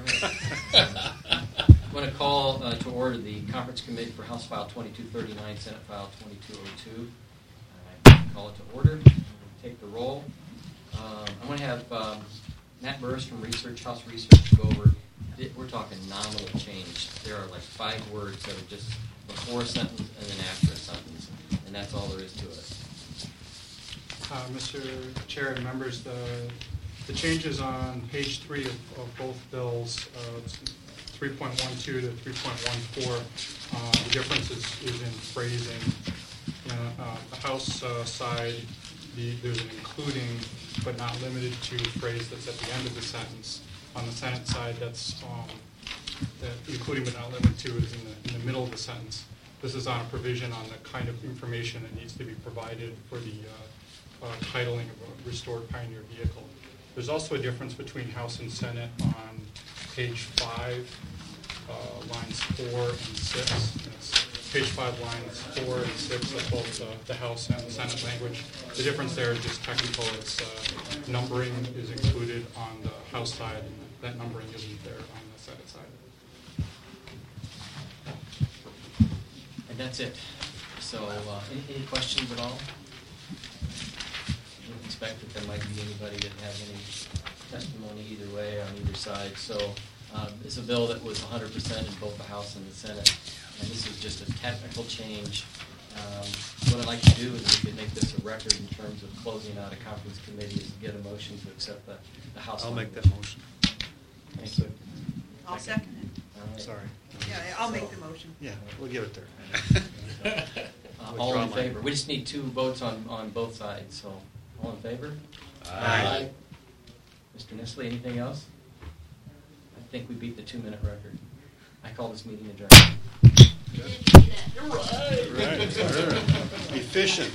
I'm going to call to order the Conference Committee for House File 2239, Senate File 2202. I call it to order. Take the roll. I'm going to have Matt Burris from House Research go over. We're talking nominal change. There are like 5 words that are just before a sentence and then after a sentence, and that's all there is to it. Mr. Chair and members, the changes on page 3 of both bills, 3.12 to 3.14, the difference is in phrasing. The House side, there's an including but not limited to phrase that's at the end of the sentence. On the Senate side, that's including but not limited to is in the middle of the sentence. This is on a provision on the kind of information that needs to be provided for the titling of a restored Pioneer vehicle. There's also a difference between House and Senate on page 5, lines 4 and 6. It's page 5, lines 4 and 6 of both the House and the Senate language. The difference there is just technical. It's numbering is included on the House side, and that numbering isn't there on the Senate side. And that's it. So, any questions at all? I don't expect that there might be anybody that has any testimony either way on either side. So, it's a bill that was 100% in both the House and the Senate, and this is just a technical change. What I'd like to do is we could make this a record in terms of closing out a conference committee is to get a motion to accept the House. I'll make that motion. Thank you. I'll second it. All right. Sorry. Yeah, I'll make the motion. Yeah, we'll give it there. All in favor? We just need 2 votes on both sides, so all in favor? Aye. Mr. Nestle, anything else? I think we beat the 2-minute record. I call this meeting adjourned. Right. Efficient.